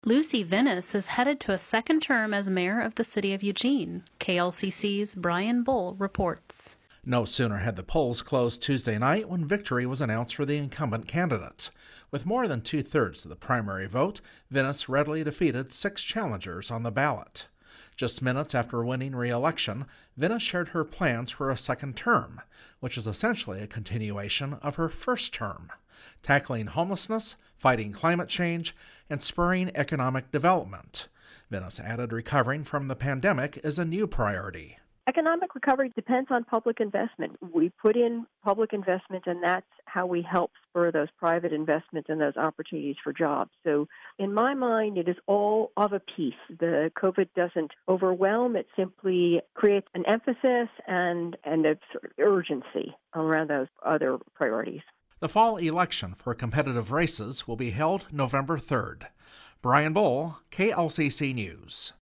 Lucy Venus is headed to a second term as mayor of the city of Eugene. KLCC's Brian Bull reports. No sooner had the polls closed Tuesday night when victory was announced for the incumbent candidate. With more than two-thirds of the primary vote, Venus readily defeated 6 challengers on the ballot. Just minutes after winning re-election, Venus shared her plans for a second term, which is essentially a continuation of her first term, tackling homelessness, fighting climate change, and spurring economic development. Venus added recovering from the pandemic is a new priority. Economic recovery depends on public investment. We put in public investment, and that's how we help spur those private investments and those opportunities for jobs. So in my mind, it is all of a piece. The COVID doesn't overwhelm. It simply creates an emphasis and a sort of urgency around those other priorities. The fall election for competitive races will be held November 3rd. Brian Bull, KLCC News.